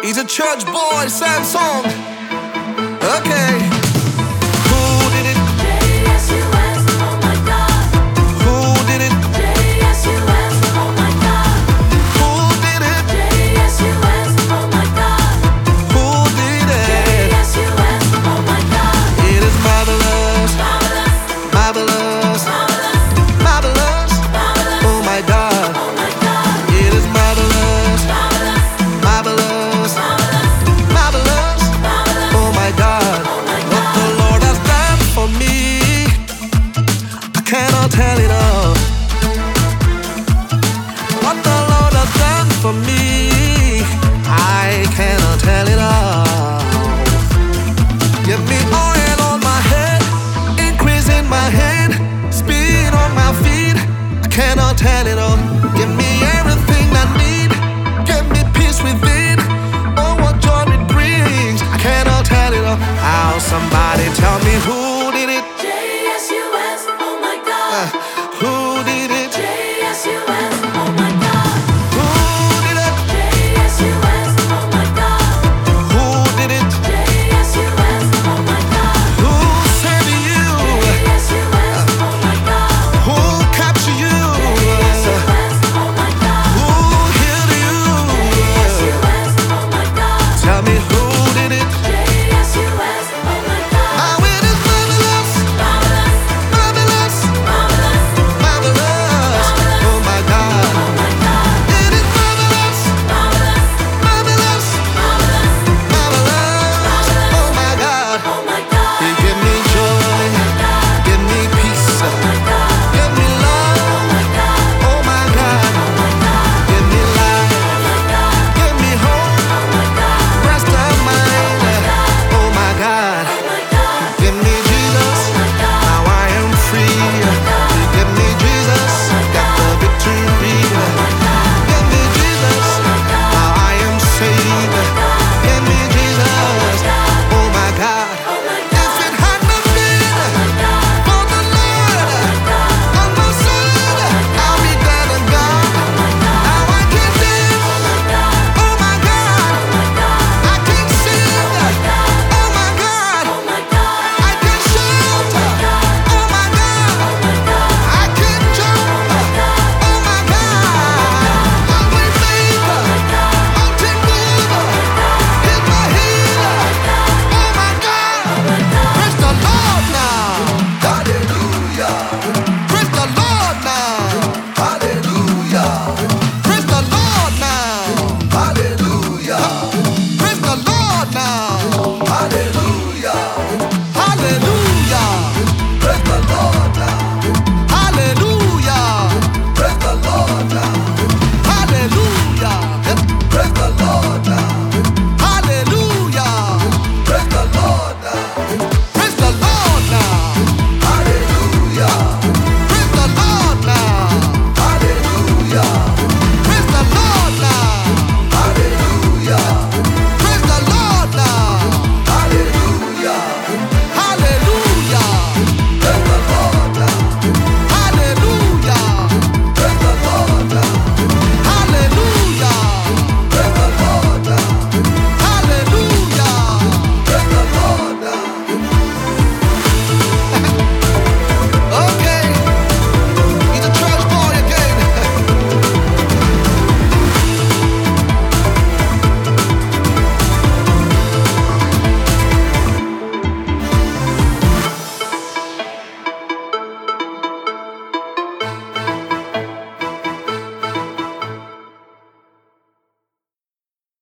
He's a church boy, Samsung. Okay. Who did it? J-S-U-S, oh my God. Who did it? J-S-U-S, oh my God. Who did it? J-S-U-S, oh my God. Who did it? J-S-U-S, oh my God. It is marvelous, Marvelous, marvelous, marvelous, marvelous. marvelous, Oh my God. oh my God. It is marvelous, Marvelous, marvelous, marvelous, marvelous. marvelous, Oh my God. oh my What the God. Lord has done for me, I cannot tell it all. What the Lord has done for me,